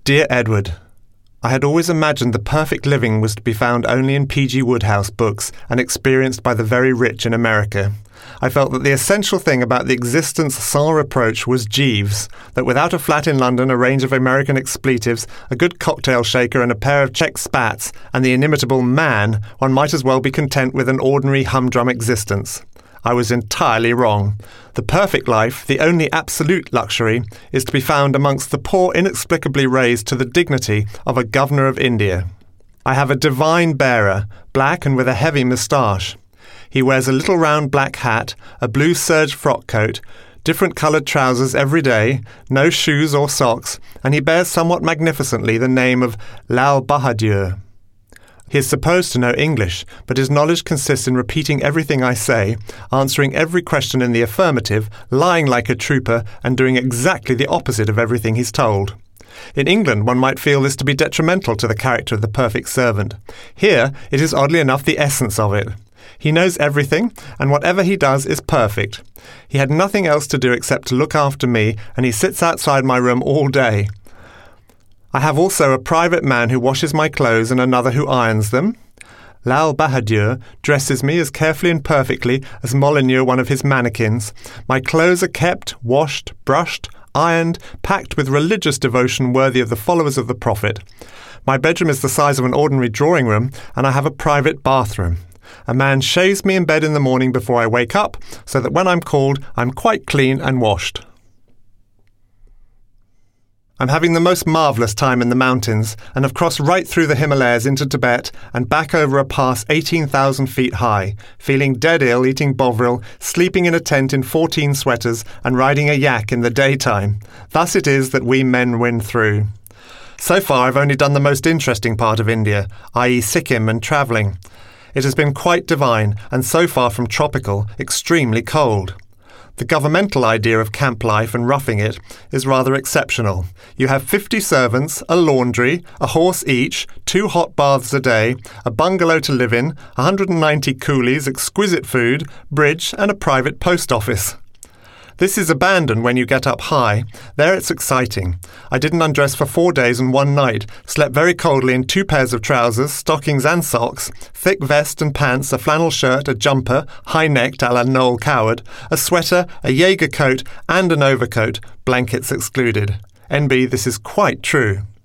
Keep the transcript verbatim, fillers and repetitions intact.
Dear Edward, I had always imagined the perfect living was to be found only in P G Wodehouse books and experienced by the very rich in America. I felt that the essential thing about the existence sans reproach was Jeeves, that without a flat in London, a range of American expletives, a good cocktail shaker and a pair of Czech spats, and the inimitable man, one might as well be content with an ordinary humdrum existence. I was entirely wrong. The perfect life, the only absolute luxury, is to be found amongst the poor inexplicably raised to the dignity of a governor of India. I have a divine bearer, black and with a heavy moustache. He wears a little round black hat, a blue serge frock coat, different coloured trousers every day, no shoes or socks, and he bears somewhat magnificently the name of Lal Bahadur. He is supposed to know English, but his knowledge consists in repeating everything I say, answering every question in the affirmative, lying like a trooper, and doing exactly the opposite of everything he's told. In England, one might feel this to be detrimental to the character of the perfect servant. Here, it is oddly enough the essence of it. He knows everything, and whatever he does is perfect. He had nothing else to do except to look after me, and he sits outside my room all day. I have also a private man who washes my clothes and another who irons them. Lal Bahadur dresses me as carefully and perfectly as Molyneux one of his mannequins. My clothes are kept, washed, brushed, ironed, packed with religious devotion worthy of the followers of the Prophet. My bedroom is the size of an ordinary drawing room, and I have a private bathroom. A man shaves me in bed in the morning before I wake up, so that when I'm called, I'm quite clean and washed. I'm having the most marvellous time in the mountains, and have crossed right through the Himalayas into Tibet and back over a pass eighteen thousand feet high, feeling dead ill, eating bovril, sleeping in a tent in fourteen sweaters, and riding a yak in the daytime. Thus it is that we men win through. So far I've only done the most interesting part of India, that is Sikkim and travelling. It has been quite divine, and so far from tropical, extremely cold. The governmental idea of camp life and roughing it is rather exceptional. You have fifty servants, a laundry, a horse each, two hot baths a day, a bungalow to live in, one hundred ninety coolies, exquisite food, bridge, and a private post office. This is abandoned when you get up high. There it's exciting. I didn't undress for four days and one night, slept very coldly in two pairs of trousers, stockings and socks, thick vest and pants, a flannel shirt, a jumper, high-necked a la Noel Coward, a sweater, a Jaeger coat and an overcoat, blankets excluded. N B, this is quite true.